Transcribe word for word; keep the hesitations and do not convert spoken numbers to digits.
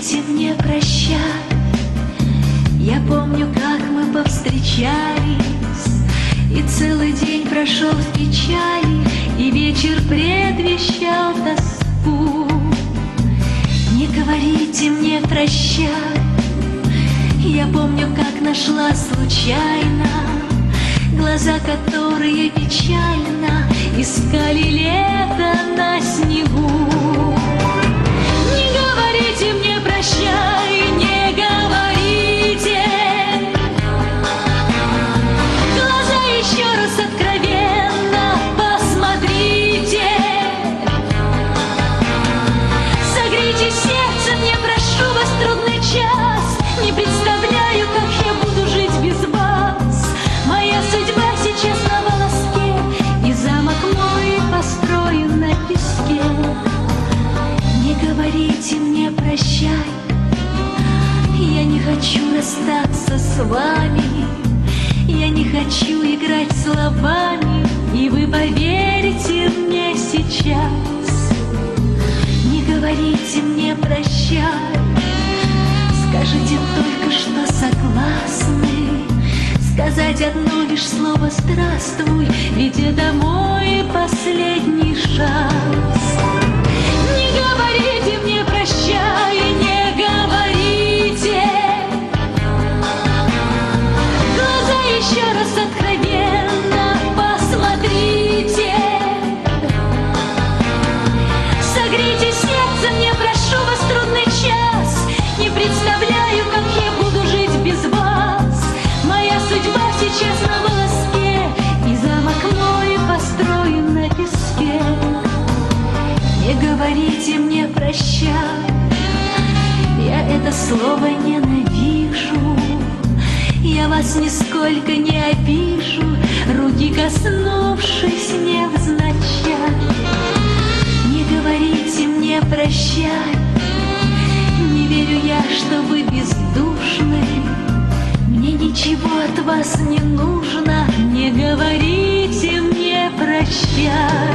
говорите мне прощай. Я помню, как мы повстречались, и целый день прошел в печали, и вечер предвещал тоску. Не говорите мне прощай. Я помню, как нашла случайно глаза, которые печально искали лето на снегу. Не говорите мне прощай, не говорите. Глаза еще раз откровенно посмотрите. Согрейте сердце, мне прошу вас, трудный час. Не представляю, как я буду жить без вас. Моя судьба сейчас на волоске, и замок мой построен на песке. Не говорите мне прощай. Я не хочу расстаться с вами. Я не хочу играть словами, и вы поверите мне сейчас. Не говорите мне прощай. Скажите только, что согласны. Сказать одно лишь слово «здравствуй», ведь это мой последний шанс. Не говорите мне прощай, не говорите. Глаза еще раз откровенно посмотрите. Согрейте сердце, мне прошу вас, трудный час. Не представляю, как я буду жить без вас. Моя судьба сейчас на волоске, и замок мой построен на песке. Не говорите мне прощай. Я это слово ненавижу. Я вас нисколько не обижу, руки коснувшись невзначай. Не говорите мне прощай. Не верю я, что вы бездушны. Мне ничего от вас не нужно. Не говорите мне прощай.